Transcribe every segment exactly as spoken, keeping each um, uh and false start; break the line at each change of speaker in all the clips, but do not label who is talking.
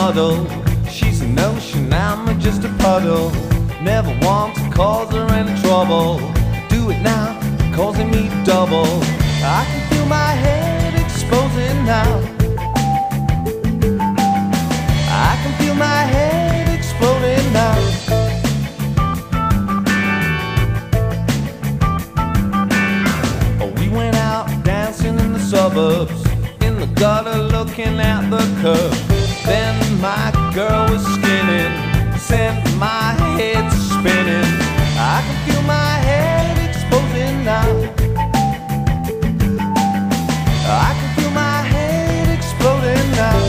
muddle. She's an ocean, I'm just a puddle. Never want to cause her any trouble. Do it now, causing me double. I can feel my head exposing now. I can feel my head exploding now. We went out dancing in the suburbs, in the gutter looking at the curb. Then my girl was skinning, sent my head spinning. I can feel my head exploding now. I can feel my head exploding now.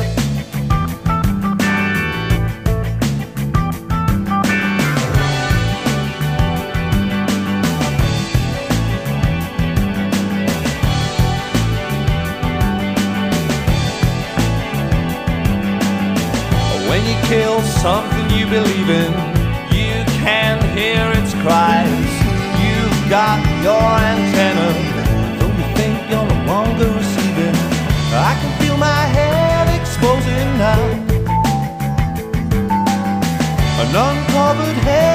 When you kill something you believe in, you can hear its cries. You've got your antenna, though you think you're no longer receiving. I can feel my head exposing now. An uncovered head